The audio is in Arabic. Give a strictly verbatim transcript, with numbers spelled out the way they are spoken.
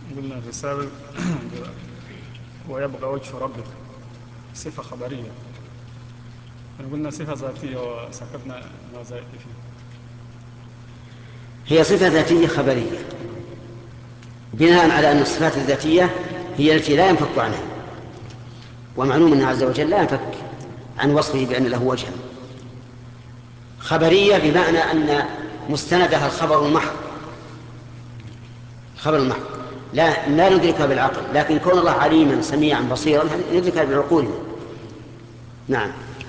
قلنا في السابق ويبقى وجه ربك صفة خبرية، قلنا صفة ذاتية وسكتنا ما زائد فيه. هي صفة ذاتية خبرية بناء على أن الصفات الذاتية هي التي لا ينفك عنها، ومعلوم أنه عز وجل لا ينفك عن وصفه بأن له وجها. خبرية بمعنى أن مستندها الخبر المحض، الخبر المحض لا لا ندركها بالعقل، لكن كون الله عليما سميعا بصيرا ندركها بعقولنا. نعم.